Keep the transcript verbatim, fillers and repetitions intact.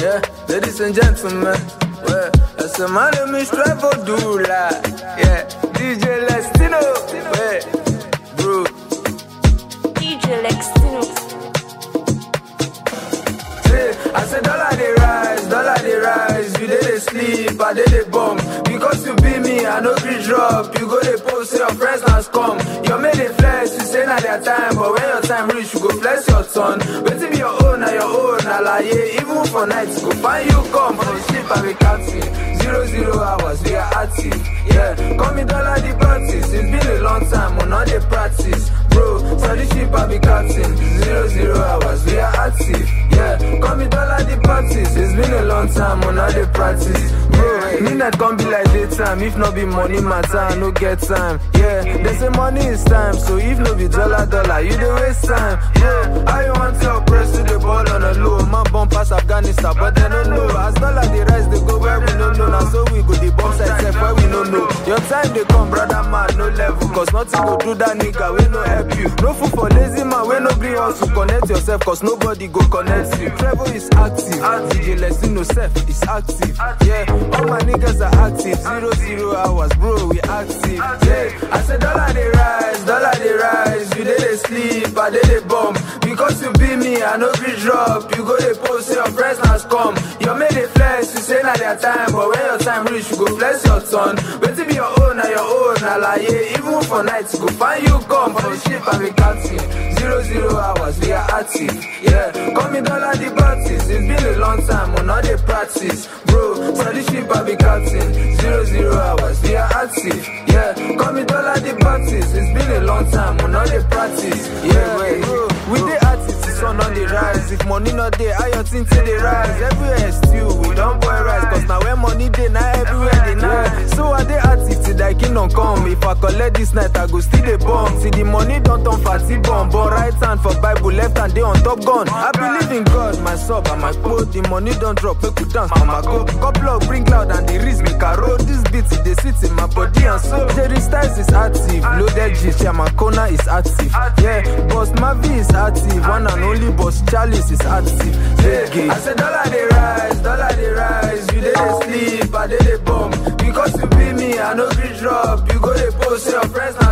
Yeah, ladies and gentlemen, well, that's a man of me strive for do like, yeah, D J Lestino, yeah, bro. D J Lestino. Hey, I said dollar they rise, dollar they rise, you did they sleep, I did they bomb. Because you be me, I know be drop, you go they post, say your friends has come. You made it flex, you say not their time, but when your time reach, you go flex your son. Waiting be your own, na your own, na lie, even for nights, go find you come from sleep and be captain. Zero zero hours, we are active, yeah. Call me dollar the practice, it's been a long time, we're not the practice, bro. So the ship I be captain. Zero zero hours, we are active, yeah. Call me dollar the practice, it's been a long time, we're not the practice, bro. Midnight can't be like daytime, if not be money matter, I no get time, yeah. They say money is time, so if no be dollar dollar, you dey waste time, yeah. How you want to press to the ball on a low, man bomb pass Afghanistan, but they don't know. As dollar the rise, they go where we don't know. Now so we go the bomb side step where we don't know. Your time they come, brother man, no level, cause nothing go do that nigga, we no help you. No food for lazy man, we no green house to connect yourself, cause nobody go connect you. Travel is active, D J Lestino self is active, yeah. All my niggas are active, zero zero hours, bro, we active, yeah. I said dollar they rise, dollar they rise, you did they sleep, I did they bomb. Because you be me, I know be drop, you go they post, say your friends has come. You made it flex, you say not their time, but when your time reach, you go flex your son. Waiting be your own, na your own, na lie, even for nights, you go find you come for the ship and be captain. Zero zero hours, we are active, yeah. Call me dollar the practice, it's been a long time, we're not the practice, bro. So the ship I be captain. Zero zero hours, we are active, yeah. Call me dollar the practice, it's been a long time, we're not the practice, yeah. Wait, bro, we the artists, the sun on the rise. If money not there, I your thing till they rise. Everywhere still, we don't boy rise, cause now when money there, now everywhere they nice. So I the artists till that kingdom come. If I collect this night, I go still the bomb. See the money don't turn fatty bomb, but right hand for Bible, left hand they on top gun. I believe in God, my sub and my quote. The money don't drop, make we dance for my go. Couple of bring loud and the wrist make a roll. This beat, they sit in my body and so. Jerry Styles is active, loaded G, Chairman Kona is active, yeah. Boss Mavi is active, one and only Boss Charles is active, yeah. I said dollar they rise, dollar they rise, you did they sleep, I did they bomb. Because you be me, I know be drop, you go they post, say your friends